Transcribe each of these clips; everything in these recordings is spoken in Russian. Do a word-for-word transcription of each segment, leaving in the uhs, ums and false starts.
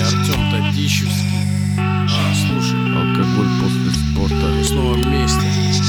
Артем Тадищевский. А, слушай, алкоголь после спорта. мы снова вместе.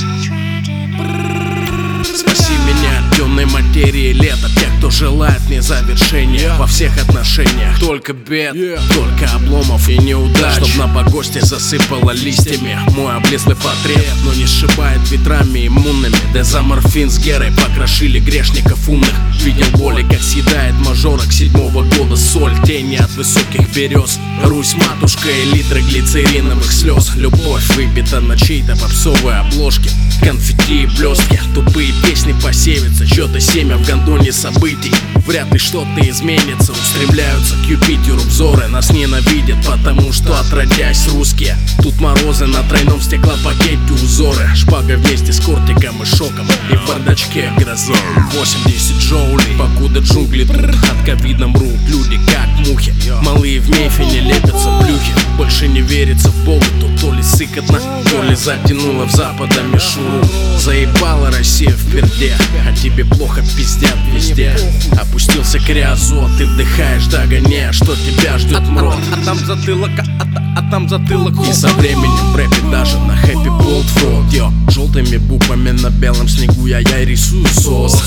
Спаси меня от темной материи лета, тех, кто желает мне завершения yeah. Во всех отношениях только бед, yeah. Только обломов и неудач, чтоб на погосте засыпало листьями мой облезлый портрет, но не сшибает ветрами иммунными. Дезоморфин с Герой покрошили грешников умных. Видел боли, как съедает мажорок седьмого года соль. Тени от высоких берез, Русь матушка и литры глицериновых слез. Любовь выбита на чьей-то попсовой обложке. Конфетти и блестки, тупые песни посеются, чьё-то семя в гондоне событий. Вряд ли что-то изменится, устремляются к Юпитеру взоры. Нас ненавидят, потому что отродясь русские. Тут морозы на тройном стеклопакете узоры. Шпага вместе с кортиком и шоком, и в бардачке гроза восемьдесят джоулей. Покуда джунгли тут от ковида мрут люди как мухи. Малые в Мейфине лепятся плюхи. Больше не верится в Бога, тут то ли сыкотно, то ли затянуло в запада мишуру. Заебала Россия в перде, а тебе плохо пиздят везде. Опустился криозот, ты вдыхаешь, догоняя, что тебя ждет мрот. А, а, а там затылок, а, а, а там затылок. И со временем в рэпе даже на хэппи болт фрод. Йо, желтыми буквами на белом снегу я, я рисую сос.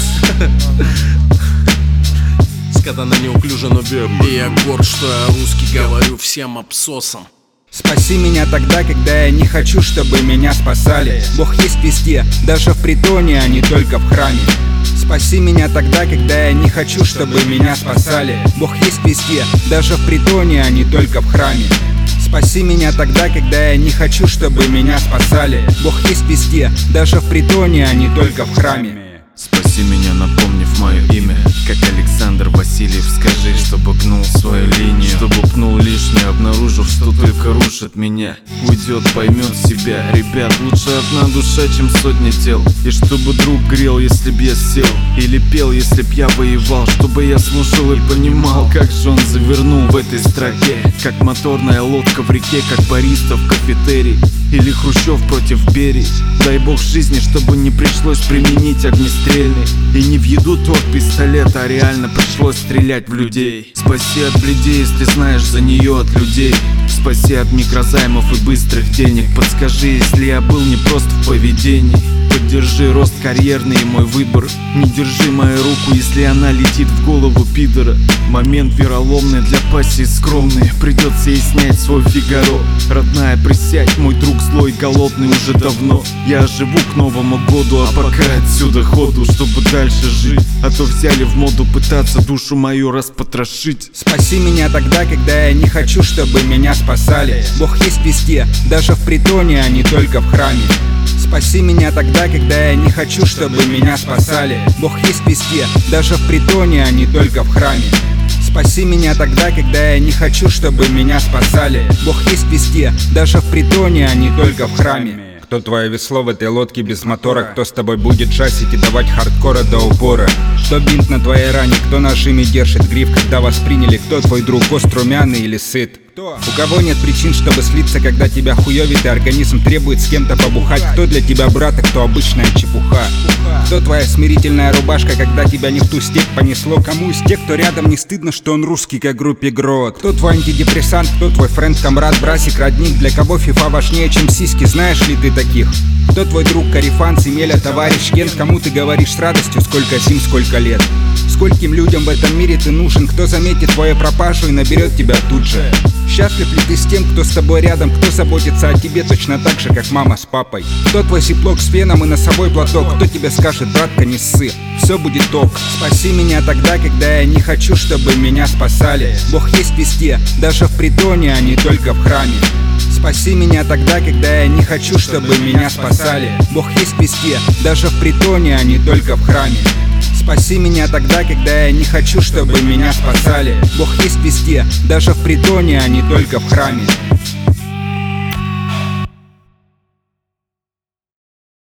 Сказано неуклюже, но верно. И я горд, что я русский, говорю всем абсосам. Спаси меня тогда, когда я не хочу, чтобы меня спасали. Бог есть везде, даже в притоне, а не только в храме. Спаси меня тогда, когда я не хочу, чтобы меня спасали. Бог есть везде, даже в притоне, а не только в храме. Спаси меня тогда, когда я не хочу, чтобы меня спасали. Бог есть везде, даже в притоне, а не только в храме. Спаси меня, напомнив мое имя, как Александр Васильев. Скажи, чтобы гнул свою линию, чтобы пнул лишнее, обнаружив, что только рушит меня. Уйдет, поймет себя. Ребят, лучше одна душа, чем сотни тел. И чтобы друг грел, если б я сел, или пел, если б я воевал. Чтобы я слушал и понимал, как же он завернул в этой строке. Как моторная лодка в реке, как бариста в кафетерии, или Хрущев против Берии. Дай бог жизни, чтобы не пришлось применить огнестрельный, и не в еду тот пистолет, а реально пришлось стрелять в людей. Спаси от бледей, если знаешь за нее от людей. Спаси от микрозаймов и быстрых денег. Подскажи, если я был не просто в поведении. Поддержи рост карьерный и мой выбор. Не держи мою руку, если она летит в голову пидора. Момент вероломный для пассии скромный. Придется ей снять свой Фигаро. Родная, присядь, мой друг злой и голодный уже давно. Я живу к Новому году, а пока отсюда ходу, чтобы дальше жить. А то взяли в моду пытаться душу мою распотрошить. Спаси меня тогда, когда я не хочу, чтобы меня спасали. Бог есть везде, даже в притоне, а не только в храме. Спаси меня тогда, когда я не хочу, чтобы меня спасали. Бог есть везде, даже в притоне, а не только в храме. Спаси меня тогда, когда я не хочу, чтобы меня спасали. Бог есть везде, даже в притоне, а не только в храме. Кто твое весло в этой лодке без мотора? Кто с тобой будет часить и давать хардкора до упора? Кто бинт на твоей ране? Кто ножами держит гриф, когда вас приняли? Кто твой друг, гост, румяный или сыт? У кого нет причин, чтобы слиться, когда тебя хуёвит и организм требует с кем-то побухать? Кто для тебя брат, а кто обычная чепуха? Кто твоя смирительная рубашка, когда тебя не в ту степь понесло? Кому из тех, кто рядом, не стыдно, что он русский, как группе Грот? Кто твой антидепрессант, кто твой френд, комрад, брасик, родник? Для кого фифа важнее, чем сиськи, знаешь ли ты таких? Кто твой друг, корефан, Семеля, товарищ, Кент? Кому ты говоришь с радостью, сколько зим, сколько лет? Скольким людям в этом мире ты нужен? Кто заметит твою пропажу и наберет тебя тут же? Счастлив ли ты с тем, кто с тобой рядом? Кто заботится о тебе точно так же, как мама с папой? Кто твой зиплок с феном и носовой платок? Кто тебе скажет, братка, не ссы, все будет ок. Спаси меня тогда, когда я не хочу, чтобы меня спасали. Бог есть везде, даже в притоне, а не только в храме. Спаси меня тогда, когда я не хочу, чтобы меня спасали. Бог есть везде, даже в притоне, а не только в храме. Спаси меня тогда, когда я не хочу, чтобы меня спасали. Бог есть везде, даже в притоне, а не только в храме.